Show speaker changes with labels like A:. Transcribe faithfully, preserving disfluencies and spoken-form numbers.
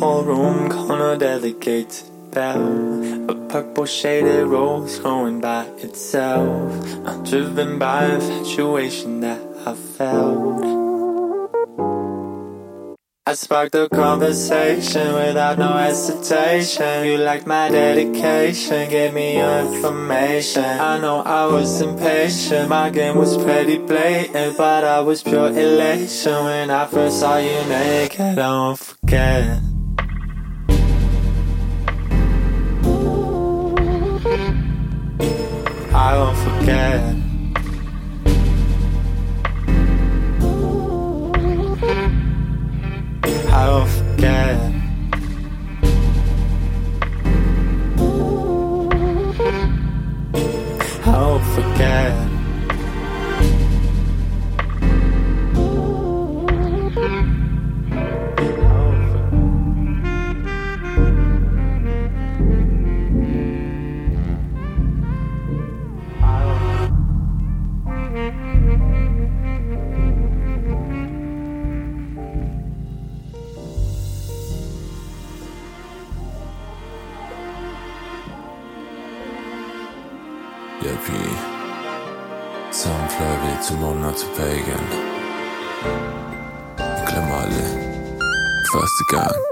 A: whole room gonna delegate bell. A purple shaded rose growing by itself. I'm driven by infatuation that I felt. I sparked a conversation without no hesitation. You liked my dedication, gave me your information. I know I was impatient, my game was pretty blatant, but I was pure elation when I first saw you naked. I won't forget. I won't forget. I won't forget. I won't forget.
B: Jag blir samflödigt som månad till vägen. Jag glömmer aldrig första gången.